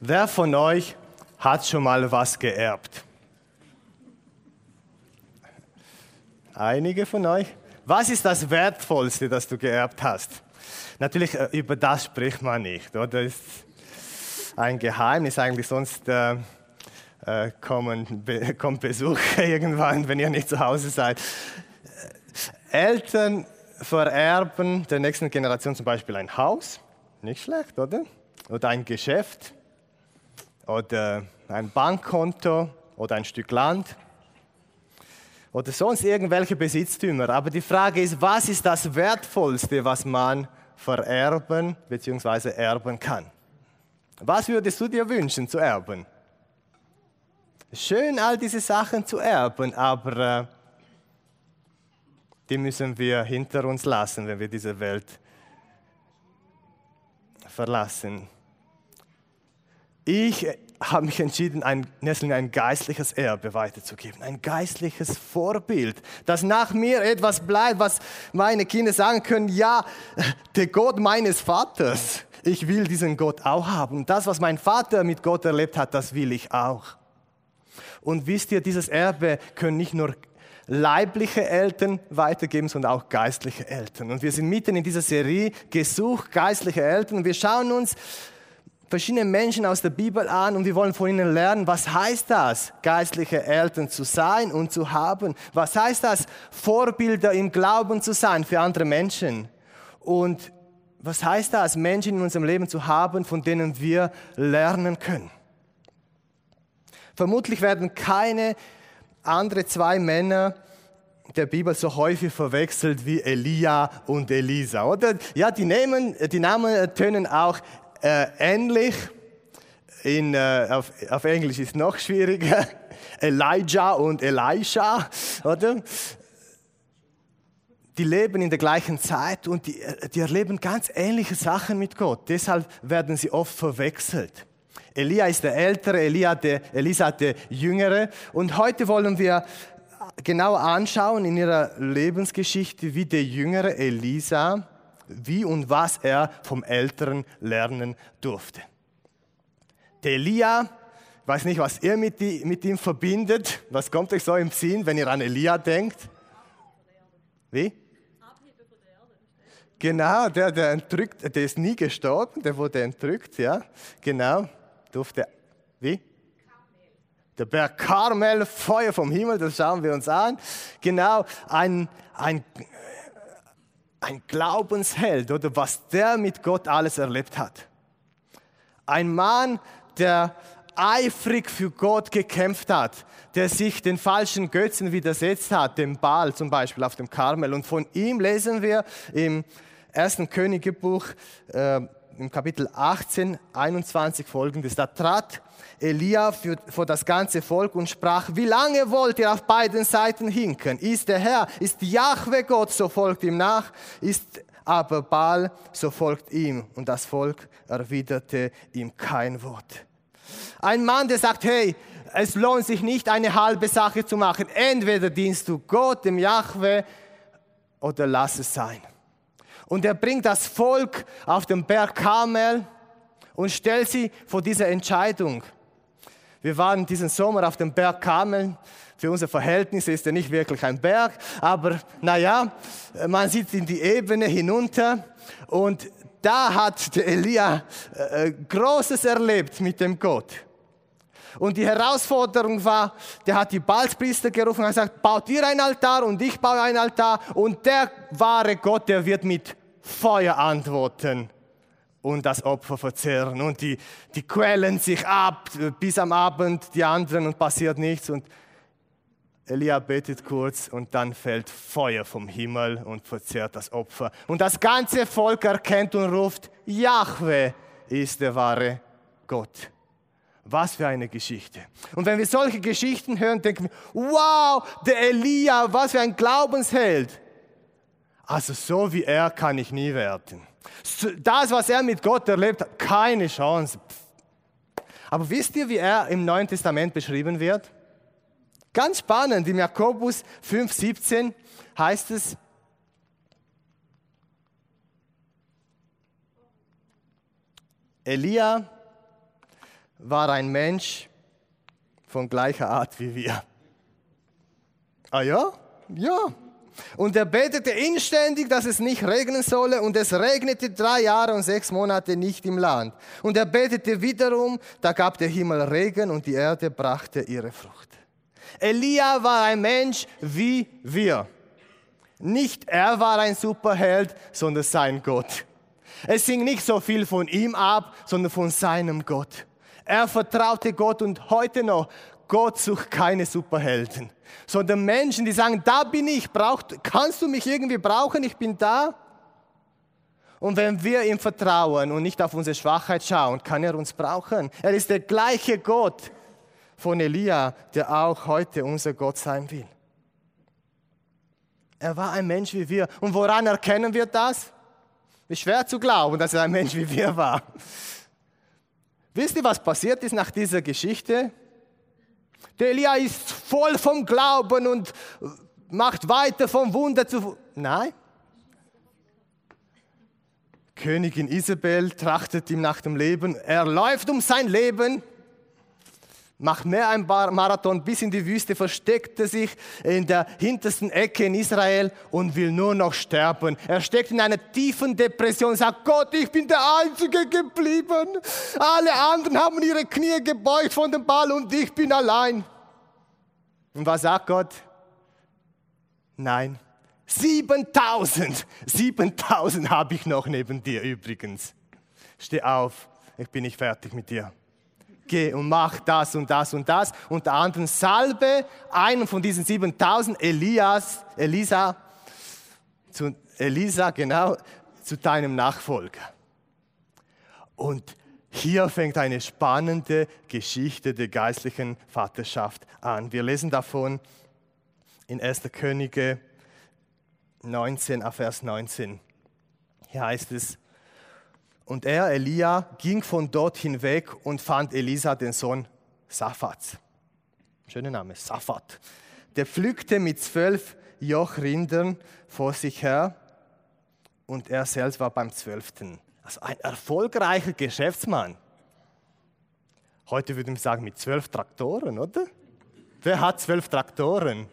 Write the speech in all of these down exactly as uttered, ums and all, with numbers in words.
Wer von euch hat schon mal was geerbt? Einige von euch? Was ist das Wertvollste, das du geerbt hast? Natürlich, über das spricht man nicht, oder? Das ist ein Geheimnis eigentlich, sonst äh, äh, kommen, be, kommt Besuch irgendwann, wenn ihr nicht zu Hause seid. Eltern vererben der nächsten Generation zum Beispiel ein Haus, nicht schlecht, oder? Oder ein Geschäft, oder ein Bankkonto, oder ein Stück Land, oder sonst irgendwelche Besitztümer. Aber die Frage ist, was ist das Wertvollste, was man vererben bzw. erben kann? Was würdest du dir wünschen zu erben? Schön, all diese Sachen zu erben, aber äh, die müssen wir hinter uns lassen, wenn wir diese Welt verlassen. Ich habe mich entschieden, ein, ein geistliches Erbe weiterzugeben, ein geistliches Vorbild, dass nach mir etwas bleibt, was meine Kinder sagen können, ja, der Gott meines Vaters, ich will diesen Gott auch haben. Und das, was mein Vater mit Gott erlebt hat, das will ich auch. Und wisst ihr, dieses Erbe können nicht nur leibliche Eltern weitergeben, sondern auch geistliche Eltern. Und wir sind mitten in dieser Serie gesucht, geistliche Eltern. Und wir schauen uns verschiedene Menschen aus der Bibel an und wir wollen von ihnen lernen, was heißt das, geistliche Eltern zu sein und zu haben? Was heißt das, Vorbilder im Glauben zu sein für andere Menschen? Und was heißt das, Menschen in unserem Leben zu haben, von denen wir lernen können? Vermutlich werden keine andere zwei Männer der Bibel so häufig verwechselt wie Elia und Elisa, oder? Ja, die Namen, die Namen tönen auch äh, ähnlich. In, äh, auf, auf Englisch ist es noch schwieriger. Elijah und Elisha, oder? Die leben in der gleichen Zeit und die, die erleben ganz ähnliche Sachen mit Gott. Deshalb werden sie oft verwechselt. Elia ist der Ältere, Elia der, Elisa der Jüngere. Und heute wollen wir genau anschauen in ihrer Lebensgeschichte, wie der Jüngere Elisa, wie und was er vom Älteren lernen durfte. Der Elia, ich weiß nicht, was ihr mit, die, mit ihm verbindet. Was kommt euch so im Sinn, wenn ihr an Elia denkt? Wie? Genau, der, der entrückt, der ist nie gestorben, der wurde entrückt, ja, genau. Durfte, wie? Der Berg Karmel, Feuer vom Himmel, das schauen wir uns an. Genau, ein, ein, ein Glaubensheld, oder was der mit Gott alles erlebt hat. Ein Mann, der eifrig für Gott gekämpft hat, der sich den falschen Götzen widersetzt hat, dem Baal zum Beispiel auf dem Karmel. Und von ihm lesen wir im ersten Königebuch, äh, im Kapitel achtzehn, einundzwanzig folgendes. Da trat Elia für, vor das ganze Volk und sprach, wie lange wollt ihr auf beiden Seiten hinken? Ist der Herr, ist Jahwe Gott, so folgt ihm nach, ist aber Baal, so folgt ihm. Und das Volk erwiderte ihm kein Wort. Ein Mann, der sagt, hey, es lohnt sich nicht, eine halbe Sache zu machen. Entweder dienst du Gott, dem Jahwe, oder lass es sein. Und er bringt das Volk auf den Berg Karmel und stellt sie vor diese Entscheidung. Wir waren diesen Sommer auf dem Berg Karmel. Für unser Verhältnis ist er nicht wirklich ein Berg, aber naja, man sieht in die Ebene hinunter und da hat der Elia äh, Großes erlebt mit dem Gott. Und die Herausforderung war, der hat die Baalspriester gerufen und gesagt, baut ihr ein Altar und ich baue ein Altar und der wahre Gott, der wird mit Feuer antworten und das Opfer verzehren. Und die, die quälen sich ab bis am Abend, die anderen, und passiert nichts. Und Elia betet kurz und dann fällt Feuer vom Himmel und verzehrt das Opfer. Und das ganze Volk erkennt und ruft, Jahwe ist der wahre Gott. Was für eine Geschichte. Und wenn wir solche Geschichten hören, denken wir, wow, der Elia, was für ein Glaubensheld. Also so wie er kann ich nie werden. Das, was er mit Gott erlebt hat, keine Chance. Aber wisst ihr, wie er im Neuen Testament beschrieben wird? Ganz spannend, im Jakobus fünf siebzehn heißt es, Elia war ein Mensch von gleicher Art wie wir. Ah ja? Ja. Und er betete inständig, dass es nicht regnen solle, und es regnete drei Jahre und sechs Monate nicht im Land. Und er betete wiederum, da gab der Himmel Regen und die Erde brachte ihre Frucht. Elia war ein Mensch wie wir. Nicht er war ein Superheld, sondern sein Gott. Es hing nicht so viel von ihm ab, sondern von seinem Gott. Er vertraute Gott, und heute noch, Gott sucht keine Superhelden, sondern Menschen, die sagen, da bin ich, braucht, kannst du mich irgendwie brauchen, ich bin da. Und wenn wir ihm vertrauen und nicht auf unsere Schwachheit schauen, kann er uns brauchen. Er ist der gleiche Gott von Elia, der auch heute unser Gott sein will. Er war ein Mensch wie wir. Und woran erkennen wir das? Ist schwer zu glauben, dass er ein Mensch wie wir war. Wisst ihr, was passiert ist nach dieser Geschichte? Der Elia ist voll vom Glauben und macht weiter vom Wunder zu... Nein. Königin Isabel trachtet ihm nach dem Leben. Er läuft um sein Leben, macht mehr ein Marathon bis in die Wüste, versteckte sich in der hintersten Ecke in Israel und will nur noch sterben. Er steckt in einer tiefen Depression und sagt, Gott, ich bin der Einzige geblieben. Alle anderen haben ihre Knie gebeugt von dem Baal und ich bin allein. Und was sagt Gott? Nein, siebentausend, siebentausend habe ich noch neben dir übrigens. Steh auf, ich bin nicht fertig mit dir. Geh und mach das und das und das. Unter anderem salbe einen von diesen siebentausend, Elias, Elisa, zu Elisa, genau, zu deinem Nachfolger. Und hier fängt eine spannende Geschichte der geistlichen Vaterschaft an. Wir lesen davon in erster Könige neunzehn, Vers neunzehn. Hier heißt es, und er, Elia, ging von dort hinweg und fand Elisa, den Sohn Saphats. Schöner Name, Saphat. Der pflückte mit zwölf Jochrindern vor sich her und er selbst war beim zwölften. Also ein erfolgreicher Geschäftsmann. Heute würde man sagen, mit zwölf Traktoren, oder? Wer hat zwölf Traktoren?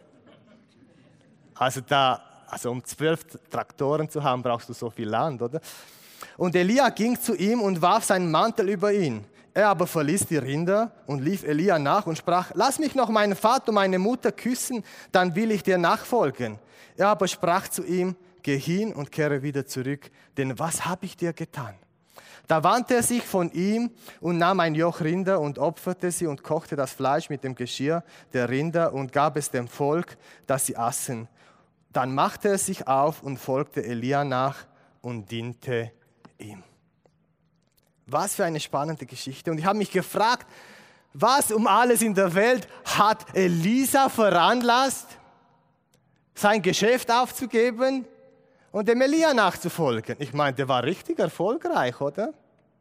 Also, da, also um zwölf Traktoren zu haben, brauchst du so viel Land, oder? Und Elia ging zu ihm und warf seinen Mantel über ihn. Er aber verließ die Rinder und lief Elia nach und sprach, lass mich noch meinen Vater und meine Mutter küssen, dann will ich dir nachfolgen. Er aber sprach zu ihm, geh hin und kehre wieder zurück, denn was habe ich dir getan? Da wandte er sich von ihm und nahm ein Joch Rinder und opferte sie und kochte das Fleisch mit dem Geschirr der Rinder und gab es dem Volk, dass sie aßen. Dann machte er sich auf und folgte Elia nach und diente ihm. Was für eine spannende Geschichte. Und ich habe mich gefragt, was um alles in der Welt hat Elisa veranlasst, sein Geschäft aufzugeben und dem Elia nachzufolgen? Ich meine, der war richtig erfolgreich, oder?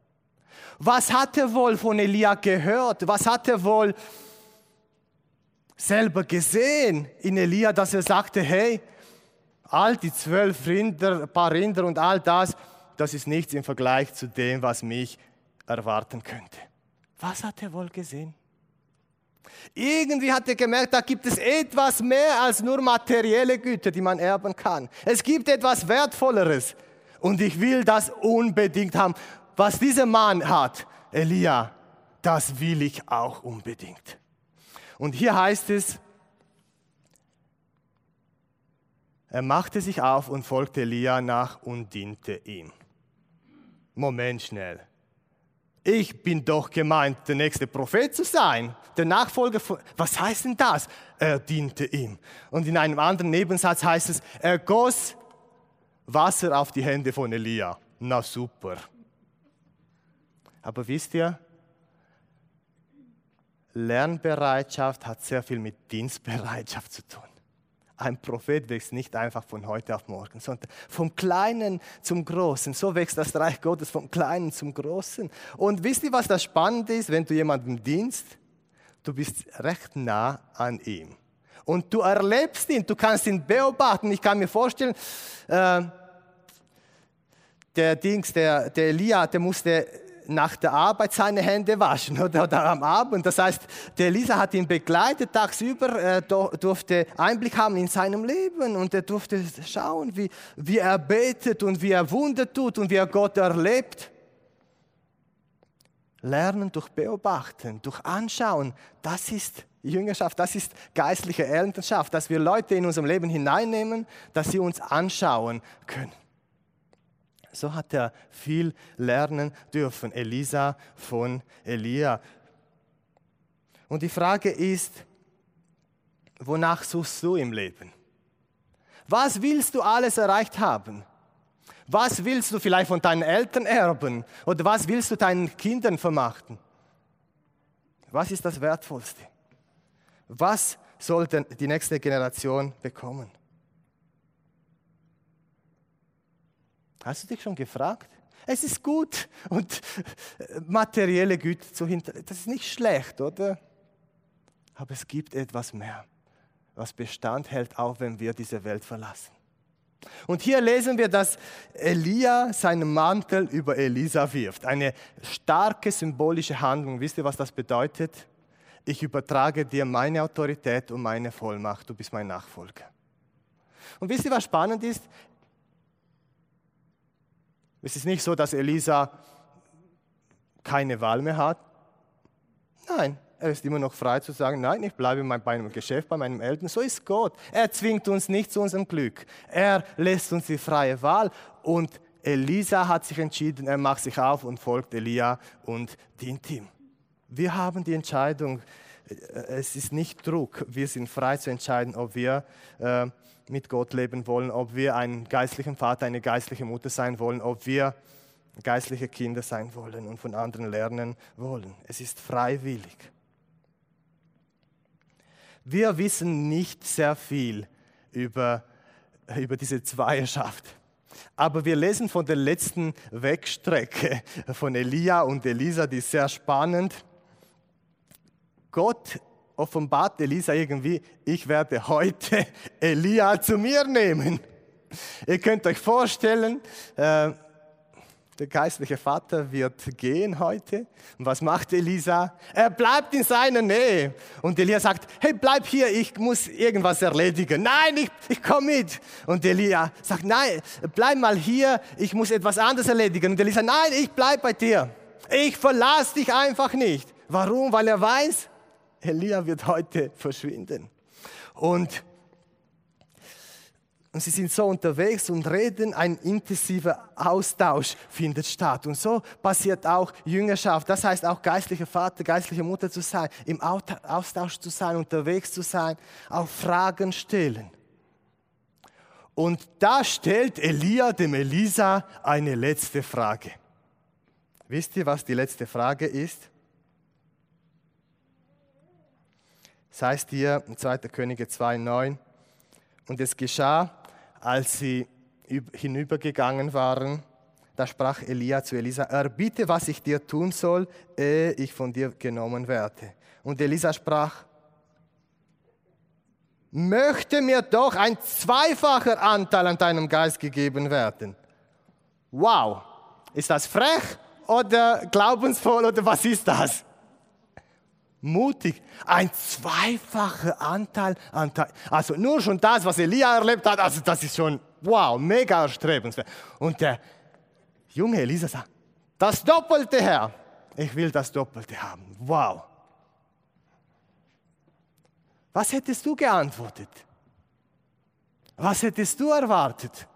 Was hat er wohl von Elia gehört? Was hat er wohl selber gesehen in Elia, dass er sagte, hey, all die zwölf Rinder, paar Rinder und all das, das ist nichts im Vergleich zu dem, was mich erwarten könnte. Was hat er wohl gesehen? Irgendwie hat er gemerkt, da gibt es etwas mehr als nur materielle Güter, die man erben kann. Es gibt etwas Wertvolleres und ich will das unbedingt haben. Was dieser Mann hat, Elia, das will ich auch unbedingt. Und hier heißt es, er machte sich auf und folgte Elia nach und diente ihm. Moment schnell. Ich bin doch gemeint, der nächste Prophet zu sein, der Nachfolger von... Was heißt denn das? Er diente ihm. Und in einem anderen Nebensatz heißt es, er goss Wasser auf die Hände von Elia. Na super. Aber wisst ihr, Lernbereitschaft hat sehr viel mit Dienstbereitschaft zu tun. Ein Prophet wächst nicht einfach von heute auf morgen, sondern vom Kleinen zum Großen. So wächst das Reich Gottes vom Kleinen zum Großen. Und wisst ihr, was das Spannende ist, wenn du jemandem dienst? Du bist recht nah an ihm. Und du erlebst ihn, du kannst ihn beobachten. Ich kann mir vorstellen, äh, der Dings, der, der Elia, der musste nach der Arbeit seine Hände waschen oder, oder am Abend. Das heißt, der Elisa hat ihn begleitet tagsüber, er durfte Einblick haben in seinem Leben und er durfte schauen, wie, wie er betet und wie er Wunder tut und wie er Gott erlebt. Lernen durch Beobachten, durch Anschauen, das ist Jüngerschaft, das ist geistliche Elternschaft, dass wir Leute in unserem Leben hineinnehmen, dass sie uns anschauen können. So hat er viel lernen dürfen, Elisa von Elia. Und die Frage ist, wonach suchst du im Leben? Was willst du alles erreicht haben? Was willst du vielleicht von deinen Eltern erben? Oder was willst du deinen Kindern vermachten? Was ist das Wertvollste? Was soll denn die nächste Generation bekommen? Hast du dich schon gefragt? Es ist gut und materielle Güter zu hinterlassen, das ist nicht schlecht, oder? Aber es gibt etwas mehr, was Bestand hält, auch wenn wir diese Welt verlassen. Und hier lesen wir, dass Elia seinen Mantel über Elisa wirft. Eine starke symbolische Handlung. Wisst ihr, was das bedeutet? Ich übertrage dir meine Autorität und meine Vollmacht. Du bist mein Nachfolger. Und wisst ihr, was spannend ist? Es ist nicht so, dass Elisa keine Wahl mehr hat. Nein. Er ist immer noch frei zu sagen, nein, ich bleibe bei meinem Geschäft, bei meinem Eltern. So ist Gott. Er zwingt uns nicht zu unserem Glück. Er lässt uns die freie Wahl. Und Elisa hat sich entschieden, er macht sich auf und folgt Elia und dient ihm. Wir haben die Entscheidung, es ist nicht Druck. Wir sind frei zu entscheiden, ob wir äh, mit Gott leben wollen, ob wir einen geistlichen Vater, eine geistliche Mutter sein wollen, ob wir geistliche Kinder sein wollen und von anderen lernen wollen. Es ist freiwillig. Wir wissen nicht sehr viel über, über diese Zweierschaft. Aber wir lesen von der letzten Wegstrecke von Elia und Elisa, die ist sehr spannend. Gott offenbart Elisa irgendwie, ich werde heute Elia zu mir nehmen. Ihr könnt euch vorstellen, äh, der geistliche Vater wird gehen heute. Und was macht Elisa? Er bleibt in seiner Nähe. Und Elia sagt, hey, bleib hier, ich muss irgendwas erledigen. Nein, ich, ich komme mit. Und Elia sagt, nein, bleib mal hier, ich muss etwas anderes erledigen. Und Elisa, nein, ich bleib bei dir. Ich verlasse dich einfach nicht. Warum? Weil er weiß, Elia wird heute verschwinden. Und Und sie sind so unterwegs und reden, ein intensiver Austausch findet statt. Und so passiert auch Jüngerschaft. Das heißt auch geistlicher Vater, geistliche Mutter zu sein, im Austausch zu sein, unterwegs zu sein, auch Fragen stellen. Und da stellt Elia dem Elisa eine letzte Frage. Wisst ihr, was die letzte Frage ist? Das heißt hier in zweiter Könige zwei neun. Und es geschah, als sie hinübergegangen waren, da sprach Elia zu Elisa, erbiete, was ich dir tun soll, ehe ich von dir genommen werde. Und Elisa sprach, möchte mir doch ein zweifacher Anteil an deinem Geist gegeben werden. Wow, ist das frech oder glaubensvoll oder was ist das? Mutig, ein zweifacher Anteil, Anteil, also nur schon das, was Elia erlebt hat, also das ist schon, wow, mega erstrebenswert. Und der junge Elisa sagt, das Doppelte, Herr, ich will das Doppelte haben, wow. Was hättest du geantwortet? Was hättest du erwartet?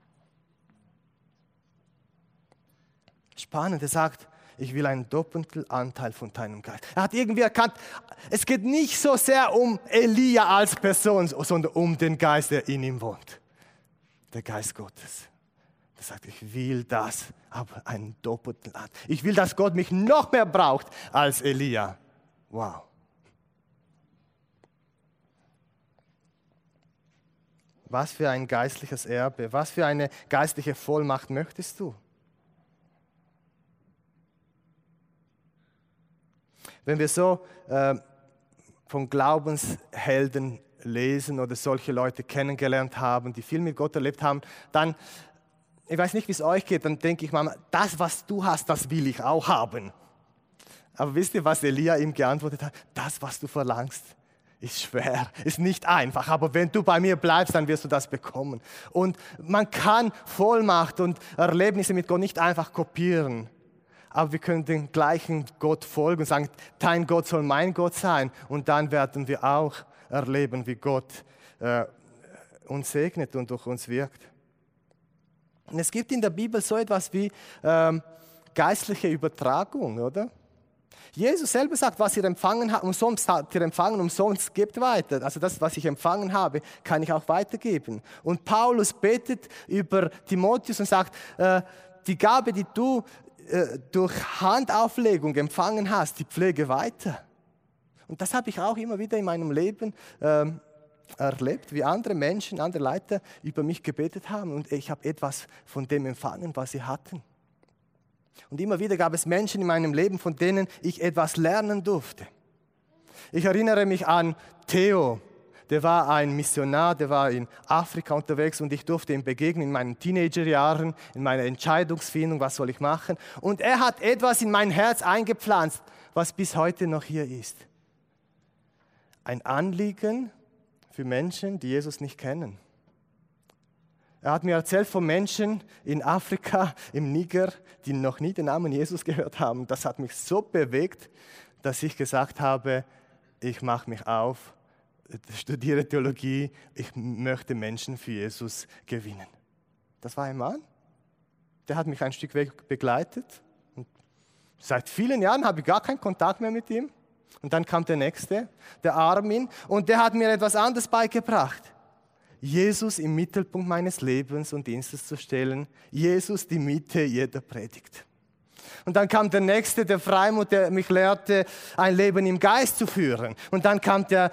Spannend, er sagt, ich will einen doppelten Anteil von deinem Geist. Er hat irgendwie erkannt, es geht nicht so sehr um Elia als Person, sondern um den Geist, der in ihm wohnt. Der Geist Gottes. Er sagt, ich will das, aber einen doppelten Anteil. Ich will, dass Gott mich noch mehr braucht als Elia. Wow. Was für ein geistliches Erbe, was für eine geistliche Vollmacht möchtest du? Wenn wir so äh, von Glaubenshelden lesen oder solche Leute kennengelernt haben, die viel mit Gott erlebt haben, dann ich weiß nicht, wie es euch geht, dann denke ich manchmal, das, was du hast, das will ich auch haben. Aber wisst ihr, was Elia ihm geantwortet hat? Das, was du verlangst, ist schwer, ist nicht einfach. Aber wenn du bei mir bleibst, dann wirst du das bekommen. Und man kann Vollmacht und Erlebnisse mit Gott nicht einfach kopieren. Aber wir können den gleichen Gott folgen und sagen, dein Gott soll mein Gott sein. Und dann werden wir auch erleben, wie Gott äh, uns segnet und durch uns wirkt. Und es gibt in der Bibel so etwas wie ähm, geistliche Übertragung, oder? Jesus selber sagt, was ihr empfangen habt, umsonst habt ihr empfangen, umsonst gebt weiter. Also das, was ich empfangen habe, kann ich auch weitergeben. Und Paulus betet über Timotheus und sagt, äh, die Gabe, die du äh, durch Handauflegung empfangen hast, die pflege weiter. Und das habe ich auch immer wieder in meinem Leben äh, erlebt, wie andere Menschen, andere Leiter über mich gebetet haben. Und ich habe etwas von dem empfangen, was sie hatten. Und immer wieder gab es Menschen in meinem Leben, von denen ich etwas lernen durfte. Ich erinnere mich an Theo, der war ein Missionar, der war in Afrika unterwegs und ich durfte ihm begegnen in meinen Teenagerjahren, in meiner Entscheidungsfindung, was soll ich machen. Und er hat etwas in mein Herz eingepflanzt, was bis heute noch hier ist. Ein Anliegen für Menschen, die Jesus nicht kennen. Er hat mir erzählt von Menschen in Afrika, im Niger, die noch nie den Namen Jesus gehört haben. Das hat mich so bewegt, dass ich gesagt habe, ich mache mich auf, studiere Theologie, ich möchte Menschen für Jesus gewinnen. Das war ein Mann, der hat mich ein Stück weg begleitet. Und seit vielen Jahren habe ich gar keinen Kontakt mehr mit ihm. Und dann kam der Nächste, der Armin, und der hat mir etwas anderes beigebracht. Jesus im Mittelpunkt meines Lebens und Dienstes zu stellen. Jesus die Mitte jeder Predigt. Und dann kam der Nächste, der Freimut, der mich lehrte, ein Leben im Geist zu führen. Und dann kam der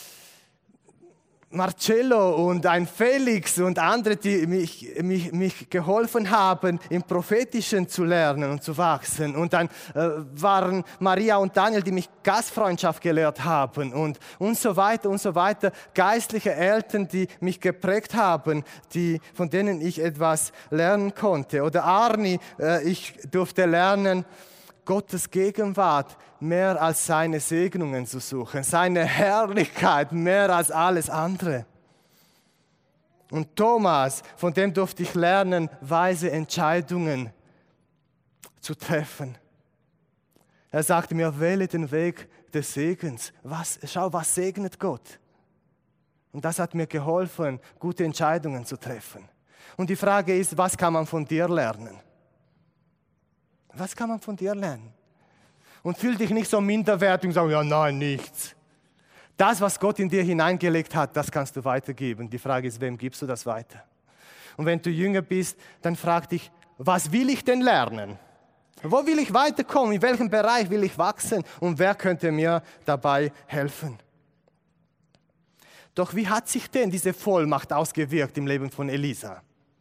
Marcello und ein Felix und andere, die mich, mich, mich geholfen haben, im Prophetischen zu lernen und zu wachsen. Und dann äh, waren Maria und Daniel, die mich Gastfreundschaft gelehrt haben und, und so weiter und so weiter. Geistliche Eltern, die mich geprägt haben, die, von denen ich etwas lernen konnte. Oder Arni, äh, ich durfte lernen, Gottes Gegenwart mehr als seine Segnungen zu suchen, seine Herrlichkeit mehr als alles andere. Und Thomas, von dem durfte ich lernen, weise Entscheidungen zu treffen. Er sagte mir, wähle den Weg des Segens. Was, schau, was segnet Gott? Und das hat mir geholfen, gute Entscheidungen zu treffen. Und die Frage ist, was kann man von dir lernen? Was kann man von dir lernen? Und fühl dich nicht so minderwertig und sag, ja, nein, nichts. Das, was Gott in dir hineingelegt hat, das kannst du weitergeben. Die Frage ist, wem gibst du das weiter? Und wenn du jünger bist, dann frag dich, was will ich denn lernen? Wo will ich weiterkommen? In welchem Bereich will ich wachsen? Und wer könnte mir dabei helfen? Doch wie hat sich denn diese Vollmacht ausgewirkt im Leben von Elisa?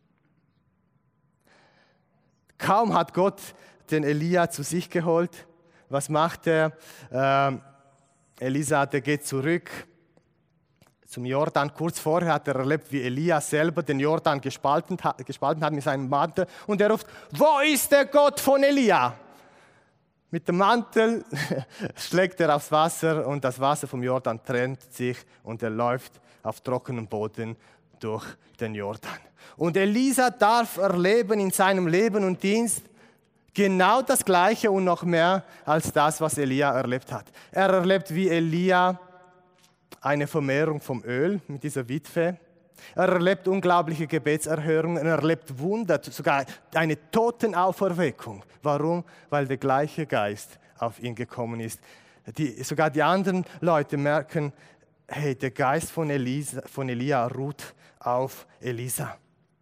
Kaum hat Gott den Elia zu sich geholt. Was macht er? Ähm, Elisa, der geht zurück zum Jordan. Kurz vorher hat er erlebt, wie Elia selber den Jordan gespalten hat, gespalten hat mit seinem Mantel. Und er ruft, wo ist der Gott von Elia? Mit dem Mantel schlägt er aufs Wasser und das Wasser vom Jordan trennt sich und er läuft auf trockenem Boden durch den Jordan. Und Elisa darf erleben in seinem Leben und Dienst genau das Gleiche und noch mehr als das, was Elia erlebt hat. Er erlebt wie Elia eine Vermehrung vom Öl mit dieser Witwe. Er erlebt unglaubliche Gebetserhörungen, er erlebt Wunder, sogar eine Totenauferweckung. Warum? Weil der gleiche Geist auf ihn gekommen ist. Die, sogar die anderen Leute merken, hey, der Geist von, Elisa, von Elia ruht auf Elisa.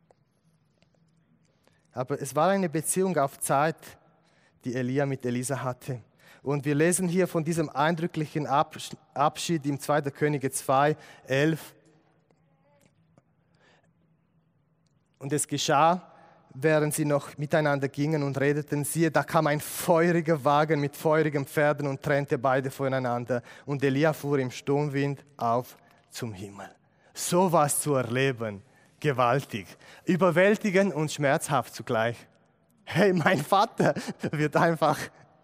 Aber es war eine Beziehung auf Zeit, die Elia mit Elisa hatte. Und wir lesen hier von diesem eindrücklichen Abschied im zweiten Könige zwei, elf. Und es geschah, während sie noch miteinander gingen und redeten, siehe, da kam ein feuriger Wagen mit feurigen Pferden und trennte beide voneinander. Und Elia fuhr im Sturmwind auf zum Himmel. So was zu erleben, gewaltig, überwältigend und schmerzhaft zugleich. Hey, mein Vater wird einfach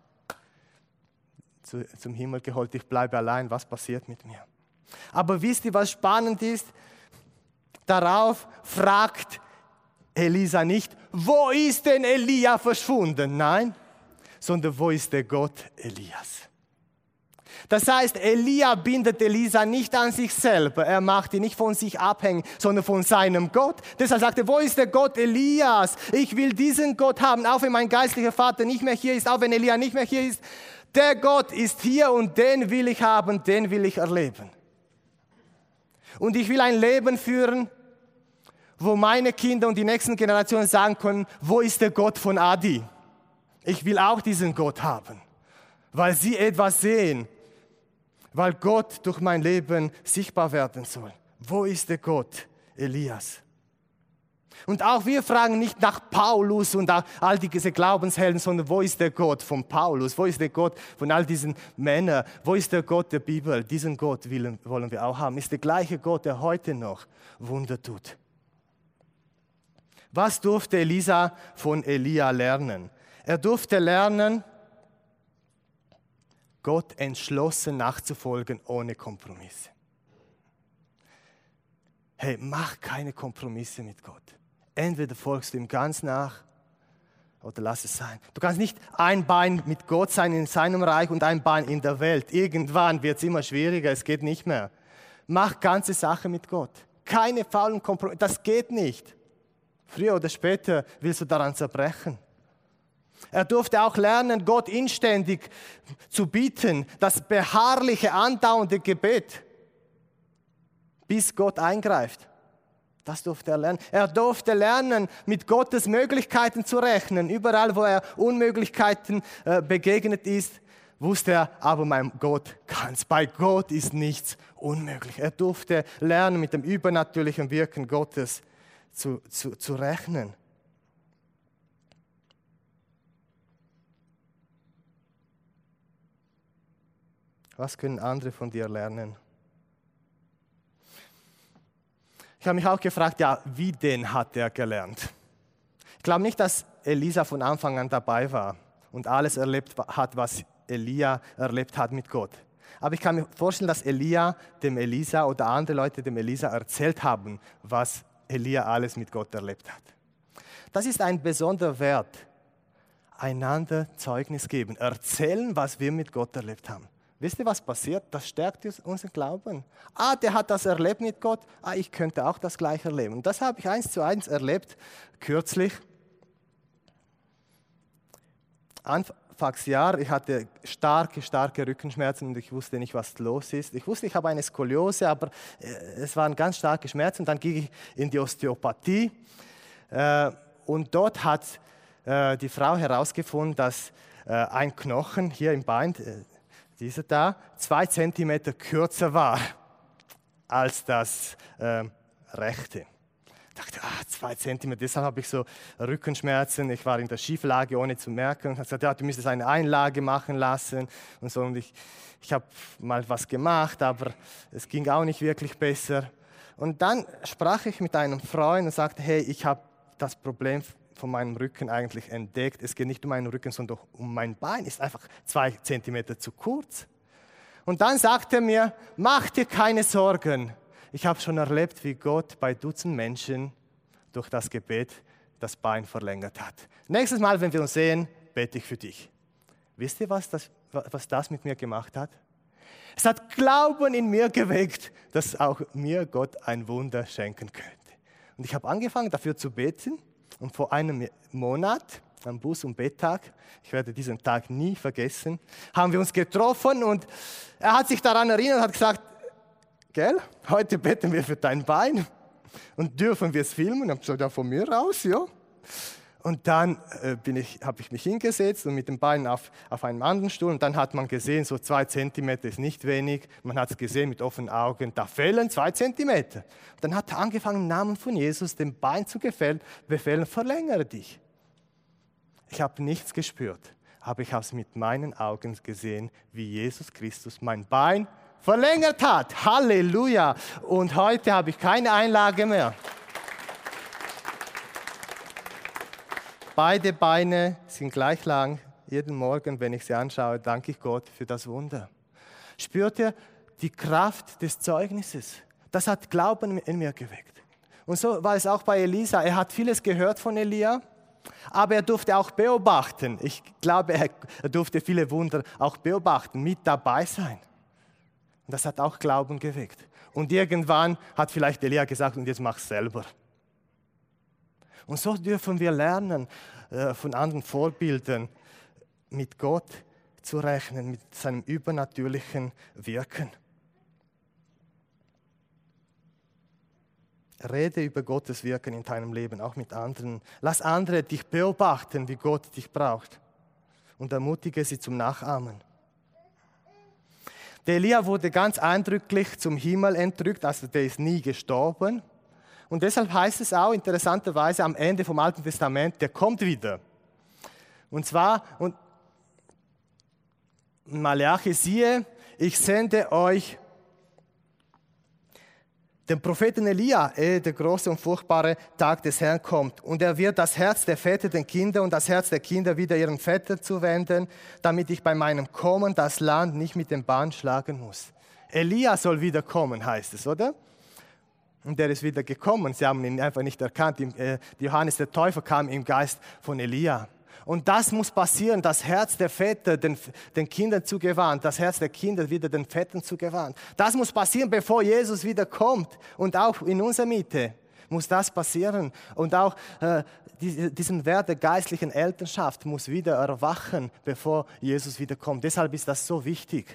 zu, zum Himmel geholt, ich bleibe allein, was passiert mit mir? Aber wisst ihr, was spannend ist? Darauf fragt Elisa nicht, wo ist denn Elia verschwunden? Nein, sondern wo ist der Gott Elias? Das heißt, Elia bindet Elisa nicht an sich selber. Er macht ihn nicht von sich abhängig, sondern von seinem Gott. Deshalb sagt er, wo ist der Gott Elias? Ich will diesen Gott haben, auch wenn mein geistlicher Vater nicht mehr hier ist, auch wenn Elia nicht mehr hier ist. Der Gott ist hier und den will ich haben, den will ich erleben. Und ich will ein Leben führen, wo meine Kinder und die nächsten Generationen sagen können, wo ist der Gott von Adi? Ich will auch diesen Gott haben, weil sie etwas sehen, weil Gott durch mein Leben sichtbar werden soll. Wo ist der Gott Elias? Und auch wir fragen nicht nach Paulus und all diese Glaubenshelden, sondern wo ist der Gott von Paulus? Wo ist der Gott von all diesen Männern? Wo ist der Gott der Bibel? Diesen Gott wollen wir auch haben. Ist der gleiche Gott, der heute noch Wunder tut. Was durfte Elisa von Elia lernen? Er durfte lernen, Gott entschlossen nachzufolgen, ohne Kompromisse. Hey, mach keine Kompromisse mit Gott. Entweder folgst du ihm ganz nach oder lass es sein. Du kannst nicht ein Bein mit Gott sein in seinem Reich und ein Bein in der Welt. Irgendwann wird es immer schwieriger, es geht nicht mehr. Mach ganze Sache mit Gott. Keine faulen Kompromisse, das geht nicht. Früher oder später willst du daran zerbrechen. Er durfte auch lernen, Gott inständig zu bieten, das beharrliche, andauernde Gebet, bis Gott eingreift. Das durfte er lernen. Er durfte lernen, mit Gottes Möglichkeiten zu rechnen. Überall, wo er Unmöglichkeiten äh, begegnet ist, wusste er, aber mein Gott kann's. Bei Gott ist nichts unmöglich. Er durfte lernen, mit dem übernatürlichen Wirken Gottes zu, zu, zu rechnen. Was können andere von dir lernen? Ich habe mich auch gefragt, ja, wie denn hat er gelernt? Ich glaube nicht, dass Elisa von Anfang an dabei war und alles erlebt hat, was Elia erlebt hat mit Gott. Aber ich kann mir vorstellen, dass Elia dem Elisa oder andere Leute dem Elisa erzählt haben, was Elia alles mit Gott erlebt hat. Das ist ein besonderer Wert. Einander Zeugnis geben, erzählen, was wir mit Gott erlebt haben. Wisst ihr, was passiert? Das stärkt unseren Glauben. Ah, der hat das erlebt mit Gott. Ah, ich könnte auch das gleich erleben. Und das habe ich eins zu eins erlebt, kürzlich. Anfangsjahr, ich hatte starke, starke Rückenschmerzen und ich wusste nicht, was los ist. Ich wusste, ich habe eine Skoliose, aber es waren ganz starke Schmerzen. Und dann ging ich in die Osteopathie. Und dort hat die Frau herausgefunden, dass ein Knochen hier im Bein, dieser da, zwei Zentimeter kürzer war als das äh, rechte. Ich dachte, ah, zwei Zentimeter, deshalb habe ich so Rückenschmerzen. Ich war in der Schieflage, ohne zu merken. Ich habe gesagt, ja, du müsstest eine Einlage machen lassen. Und so. Und ich, ich habe mal was gemacht, aber es ging auch nicht wirklich besser. Und dann sprach ich mit einem Freund und sagte, hey, ich habe das Problem von meinem Rücken eigentlich entdeckt. Es geht nicht um meinen Rücken, sondern um mein Bein. Ist einfach zwei Zentimeter zu kurz. Und dann sagte er mir, mach dir keine Sorgen. Ich habe schon erlebt, wie Gott bei Dutzend Menschen durch das Gebet das Bein verlängert hat. Nächstes Mal, wenn wir uns sehen, bete ich für dich. Wisst ihr, was das, was das mit mir gemacht hat? Es hat Glauben in mir geweckt, dass auch mir Gott ein Wunder schenken könnte. Und ich habe angefangen, dafür zu beten. Und vor einem Monat, am Bus- und Betttag, ich werde diesen Tag nie vergessen, haben wir uns getroffen und er hat sich daran erinnert und hat gesagt, gell, heute beten wir für dein Bein und dürfen wir es filmen? Und ich habe gesagt, ja, von mir aus, ja. Und dann äh, bin ich, habe ich mich hingesetzt und mit dem Bein auf, auf einem anderen Stuhl und dann hat man gesehen, so zwei Zentimeter ist nicht wenig. Man hat es gesehen mit offenen Augen, da fehlen zwei Zentimeter. Und dann hat er angefangen, im Namen von Jesus dem Bein zu befehlen, verlängere dich. Ich habe nichts gespürt, aber ich habe es mit meinen Augen gesehen, wie Jesus Christus mein Bein verlängert hat. Halleluja! Und heute habe ich keine Einlage mehr. beide Beine sind gleich lang. Jeden Morgen, wenn ich sie anschaue, danke ich Gott für das Wunder. Spürt ihr die Kraft des Zeugnisses? Das hat Glauben in mir geweckt. Und so war es auch bei Elisa. Er hat vieles gehört von Elia, aber er durfte auch beobachten. Ich glaube, er durfte viele Wunder auch beobachten, mit dabei sein. Und das hat auch Glauben geweckt. Und irgendwann hat vielleicht Elia gesagt, und jetzt mach es selber. Und so dürfen wir lernen, äh, von anderen Vorbildern, mit Gott zu rechnen, mit seinem übernatürlichen Wirken. Rede über Gottes Wirken in deinem Leben, auch mit anderen. Lass andere dich beobachten, wie Gott dich braucht. Und ermutige sie zum Nachahmen. Der Elia wurde ganz eindrücklich zum Himmel entrückt, also der ist nie gestorben. Und deshalb heißt es auch interessanterweise am Ende vom Alten Testament, der kommt wieder. Und zwar, und Malachi, siehe, ich sende euch den Propheten Elia, ehe der große und furchtbare Tag des Herrn kommt. Und er wird das Herz der Väter den Kindern und das Herz der Kinder wieder ihren Vätern zuwenden, damit ich bei meinem Kommen das Land nicht mit dem Bann schlagen muss. Elia soll wieder kommen, heißt es, oder? Und er ist wieder gekommen. Sie haben ihn einfach nicht erkannt. Johannes der Täufer kam im Geist von Elia. Und das muss passieren, das Herz der Väter den, den Kindern zugewandt, das Herz der Kinder wieder den Vätern zugewandt. Das muss passieren, bevor Jesus wieder kommt. Und auch in unserer Mitte muss das passieren. Und auch äh, die, diesen Wert der geistlichen Elternschaft muss wieder erwachen, bevor Jesus wieder kommt. Deshalb ist das so wichtig.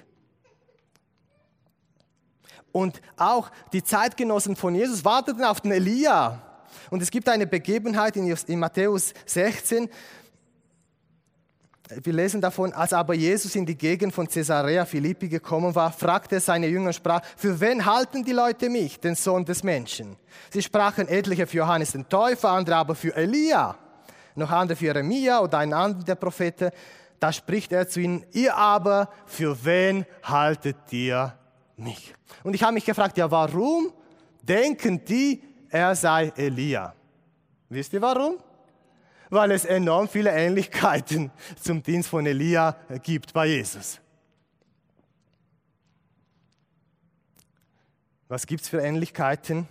Und auch die Zeitgenossen von Jesus warteten auf den Elia. Und es gibt eine Begebenheit in, in Matthäus sechzehn. Wir lesen davon, als aber Jesus in die Gegend von Caesarea Philippi gekommen war, fragte er seine Jünger und sprach, für wen halten die Leute mich, den Sohn des Menschen? Sie sprachen etliche für Johannes den Täufer, andere aber für Elia, noch andere für Jeremia oder einen anderen der Propheten. Da spricht er zu ihnen, ihr aber, für wen haltet ihr mich? Und ich habe mich gefragt, ja, warum denken die, er sei Elia? Wisst ihr warum? Weil es enorm viele Ähnlichkeiten zum Dienst von Elia gibt bei Jesus. Was gibt es für Ähnlichkeiten?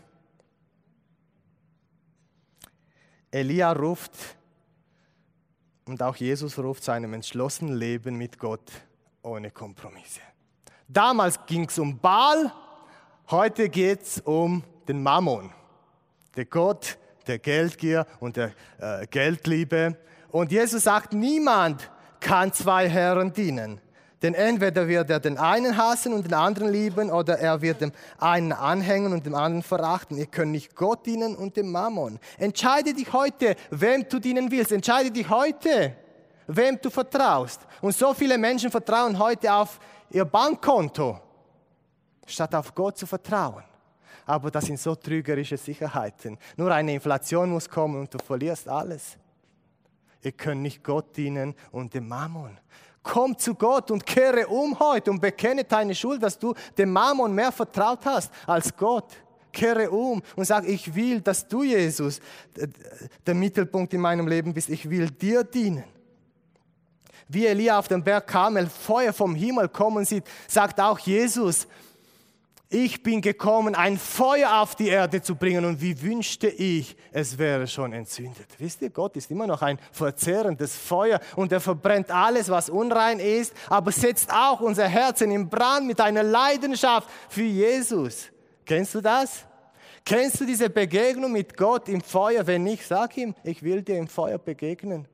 Elia ruft und auch Jesus ruft zu einem entschlossenen Leben mit Gott ohne Kompromisse. Damals ging es um Baal, heute geht es um den Mammon, der Gott der Geldgier und der äh, Geldliebe. Und Jesus sagt, niemand kann zwei Herren dienen. Denn entweder wird er den einen hassen und den anderen lieben, oder er wird dem einen anhängen und dem anderen verachten. Ihr könnt nicht Gott dienen und dem Mammon. Entscheide dich heute, wem du dienen willst. Entscheide dich heute, wem du vertraust. Und so viele Menschen vertrauen heute auf ihr Bankkonto, statt auf Gott zu vertrauen. Aber das sind so trügerische Sicherheiten. Nur eine Inflation muss kommen und du verlierst alles. Ihr könnt nicht Gott dienen und dem Mammon. Komm zu Gott und kehre um heute und bekenne deine Schuld, dass du dem Mammon mehr vertraut hast als Gott. Kehre um und sag, ich will, dass du, Jesus, der Mittelpunkt in meinem Leben bist. Ich will dir dienen. Wie Elia auf dem Berg Karmel Feuer vom Himmel kommen sieht, sagt auch Jesus, ich bin gekommen, ein Feuer auf die Erde zu bringen, und wie wünschte ich, es wäre schon entzündet. Wisst ihr, Gott ist immer noch ein verzehrendes Feuer und er verbrennt alles, was unrein ist, aber setzt auch unser Herzen in Brand mit einer Leidenschaft für Jesus. Kennst du das? Kennst du diese Begegnung mit Gott im Feuer? Wenn nicht, sag ihm, ich will dir im Feuer begegnen.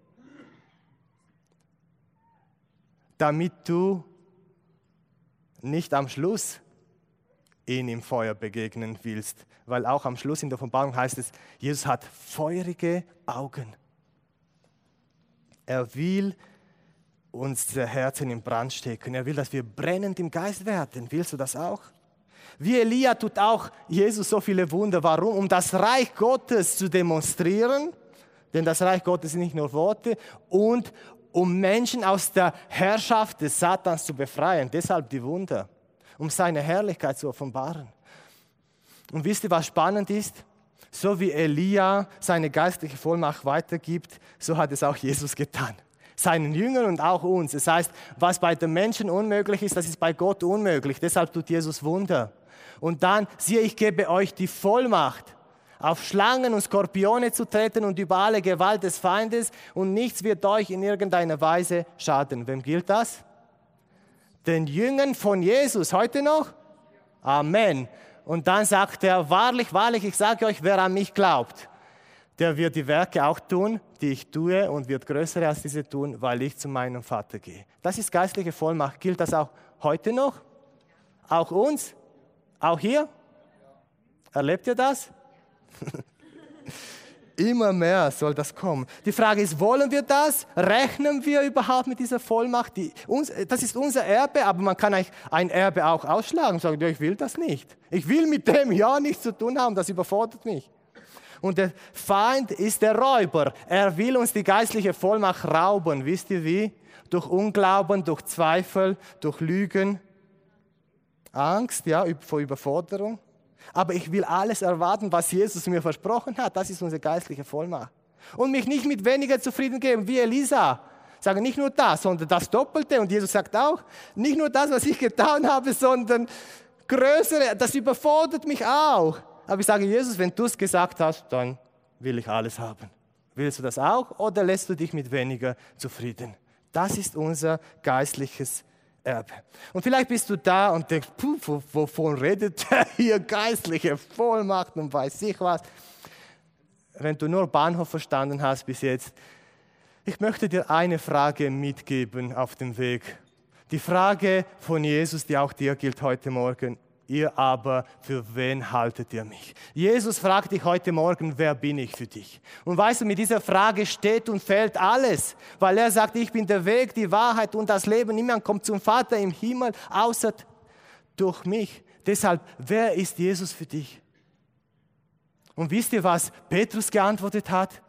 Damit du nicht am Schluss ihn im Feuer begegnen willst. Weil auch am Schluss in der Offenbarung heißt es, Jesus hat feurige Augen. Er will unsere Herzen in Brand stecken. Er will, dass wir brennend im Geist werden. Willst du das auch? Wie Elia tut auch Jesus so viele Wunder. Warum? Um das Reich Gottes zu demonstrieren. Denn das Reich Gottes sind nicht nur Worte. Und um Menschen aus der Herrschaft des Satans zu befreien. Deshalb die Wunder. Um seine Herrlichkeit zu offenbaren. Und wisst ihr, was spannend ist? So wie Elia seine geistliche Vollmacht weitergibt, so hat es auch Jesus getan. Seinen Jüngern und auch uns. Das heißt, was bei den Menschen unmöglich ist, das ist bei Gott unmöglich. Deshalb tut Jesus Wunder. Und dann, siehe, ich gebe euch die Vollmacht, auf Schlangen und Skorpione zu treten und über alle Gewalt des Feindes, und nichts wird euch in irgendeiner Weise schaden. Wem gilt das? Den Jüngern von Jesus. Heute noch? Amen. Und dann sagt er, wahrlich, wahrlich, ich sage euch, wer an mich glaubt, der wird die Werke auch tun, die ich tue, und wird größere als diese tun, weil ich zu meinem Vater gehe. Das ist geistliche Vollmacht. Gilt das auch heute noch? Auch uns? Auch hier? Erlebt ihr das? Immer mehr soll das kommen. Die Frage ist, wollen wir das? Rechnen wir überhaupt mit dieser Vollmacht? Die, uns, das ist unser Erbe, aber man kann eigentlich ein Erbe auch ausschlagen und sagen, ja, ich will das nicht. Ich will mit dem ja nichts zu tun haben, das überfordert mich. Und der Feind ist der Räuber. Er will uns die geistliche Vollmacht rauben. Wisst ihr wie? Durch Unglauben, durch Zweifel, durch Lügen, Angst, ja, vor Überforderung. Aber ich will alles erwarten, was Jesus mir versprochen hat. Das ist unsere geistliche Vollmacht. Und mich nicht mit weniger zufrieden geben wie Elisa. Sagen nicht nur das, sondern das Doppelte. Und Jesus sagt auch, nicht nur das, was ich getan habe, sondern größere. Das überfordert mich auch. Aber ich sage, Jesus, wenn du es gesagt hast, dann will ich alles haben. Willst du das auch oder lässt du dich mit weniger zufrieden? Das ist unser geistliches Erbe. Und vielleicht bist du da und denkst, puh, wovon redet der hier? Geistliche Vollmacht und weiß ich was. Wenn du nur Bahnhof verstanden hast bis jetzt, ich möchte dir eine Frage mitgeben auf dem Weg. Die Frage von Jesus, die auch dir gilt heute Morgen. Ihr aber, für wen haltet ihr mich? Jesus fragt dich heute Morgen, wer bin ich für dich? Und weißt du, mit dieser Frage steht und fällt alles, weil er sagt, ich bin der Weg, die Wahrheit und das Leben. Niemand kommt zum Vater im Himmel, außer durch mich. Deshalb, wer ist Jesus für dich? Und wisst ihr, was Petrus geantwortet hat?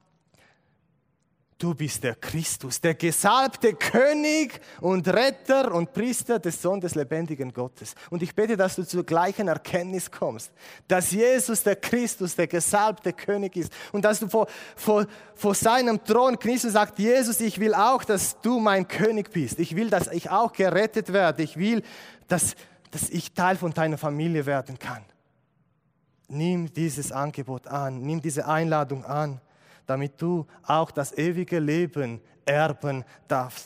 Du bist der Christus, der gesalbte König und Retter und Priester des Sohnes des lebendigen Gottes. Und ich bete, dass du zur gleichen Erkenntnis kommst, dass Jesus der Christus, der gesalbte König ist. Und dass du vor, vor, vor seinem Thron kniest und sagst, Jesus, ich will auch, dass du mein König bist. Ich will, dass ich auch gerettet werde. Ich will, dass, dass ich Teil von deiner Familie werden kann. Nimm dieses Angebot an, nimm diese Einladung an, damit du auch das ewige Leben erben darfst.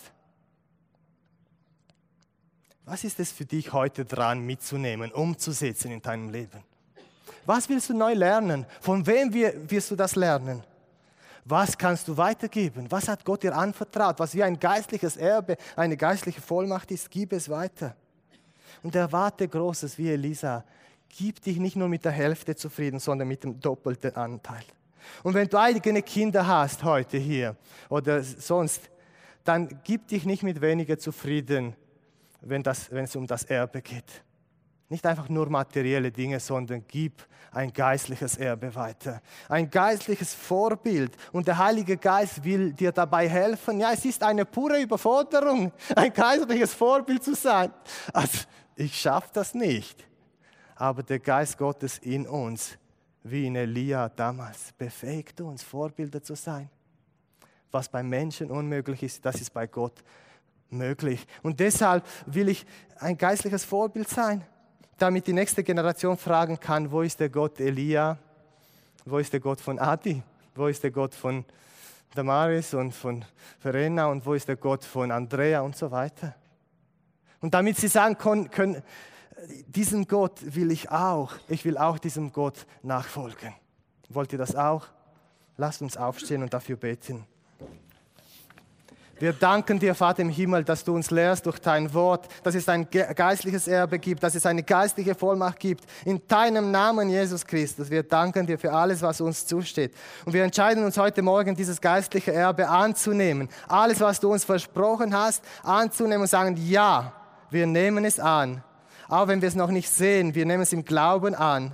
Was ist es für dich heute dran mitzunehmen, umzusetzen in deinem Leben? Was willst du neu lernen? Von wem wirst du das lernen? Was kannst du weitergeben? Was hat Gott dir anvertraut? Was wie ein geistliches Erbe, eine geistliche Vollmacht ist, gib es weiter. Und erwarte Großes wie Elisa. Gib dich nicht nur mit der Hälfte zufrieden, sondern mit dem doppelten Anteil. Und wenn du eigene Kinder hast heute hier oder sonst, dann gib dich nicht mit weniger zufrieden, wenn, das, wenn es um das Erbe geht. Nicht einfach nur materielle Dinge, sondern gib ein geistliches Erbe weiter. Ein geistliches Vorbild. Und der Heilige Geist will dir dabei helfen. Ja, es ist eine pure Überforderung, ein geistliches Vorbild zu sein. Also, ich schaffe das nicht. Aber der Geist Gottes in uns, wie in Elia damals, befähigt uns, Vorbilder zu sein. Was bei Menschen unmöglich ist, das ist bei Gott möglich. Und deshalb will ich ein geistliches Vorbild sein, damit die nächste Generation fragen kann, wo ist der Gott Elia, wo ist der Gott von Adi, wo ist der Gott von Damaris und von Verena und wo ist der Gott von Andrea und so weiter. Und damit sie sagen können, können diesen Gott will ich auch. Ich will auch diesem Gott nachfolgen. Wollt ihr das auch? Lasst uns aufstehen und dafür beten. Wir danken dir, Vater im Himmel, dass du uns lehrst durch dein Wort, dass es ein geistliches Erbe gibt, dass es eine geistliche Vollmacht gibt. In deinem Namen, Jesus Christus. Wir danken dir für alles, was uns zusteht. Und wir entscheiden uns heute Morgen, dieses geistliche Erbe anzunehmen. Alles, was du uns versprochen hast, anzunehmen und sagen, ja, wir nehmen es an. Auch wenn wir es noch nicht sehen, wir nehmen es im Glauben an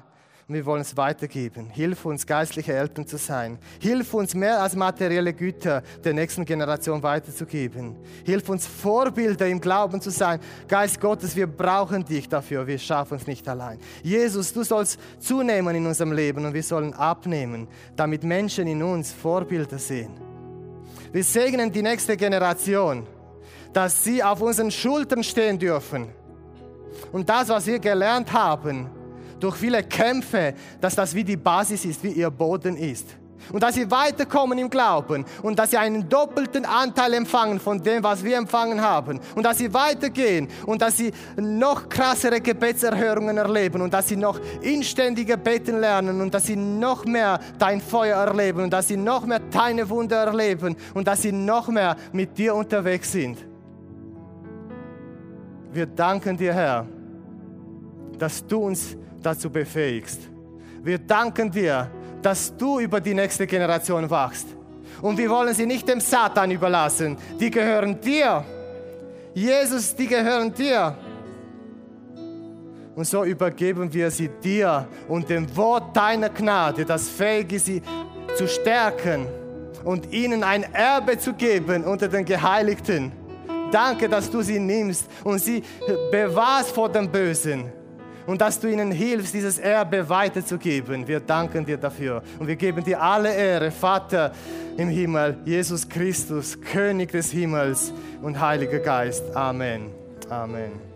und wir wollen es weitergeben. Hilf uns, geistliche Eltern zu sein. Hilf uns, mehr als materielle Güter der nächsten Generation weiterzugeben. Hilf uns, Vorbilder im Glauben zu sein. Geist Gottes, wir brauchen dich dafür. Wir schaffen es nicht allein. Jesus, du sollst zunehmen in unserem Leben und wir sollen abnehmen, damit Menschen in uns Vorbilder sehen. Wir segnen die nächste Generation, dass sie auf unseren Schultern stehen dürfen. Und das, was wir gelernt haben, durch viele Kämpfe, dass das wie die Basis ist, wie ihr Boden ist. Und dass sie weiterkommen im Glauben und dass sie einen doppelten Anteil empfangen von dem, was wir empfangen haben. Und dass sie weitergehen und dass sie noch krassere Gebetserhörungen erleben und dass sie noch inständiger beten lernen und dass sie noch mehr dein Feuer erleben und dass sie noch mehr deine Wunder erleben und dass sie noch mehr mit dir unterwegs sind. Wir danken dir, Herr, dass du uns dazu befähigst. Wir danken dir, dass du über die nächste Generation wachst. Und wir wollen sie nicht dem Satan überlassen. Die gehören dir. Jesus, die gehören dir. Und so übergeben wir sie dir und dem Wort deiner Gnade, das fähig ist, sie zu stärken und ihnen ein Erbe zu geben unter den Geheiligten. Danke, dass du sie nimmst und sie bewahrst vor dem Bösen. Und dass du ihnen hilfst, dieses Erbe weiterzugeben. Wir danken dir dafür. Und wir geben dir alle Ehre, Vater im Himmel, Jesus Christus, König des Himmels und Heiliger Geist. Amen. Amen.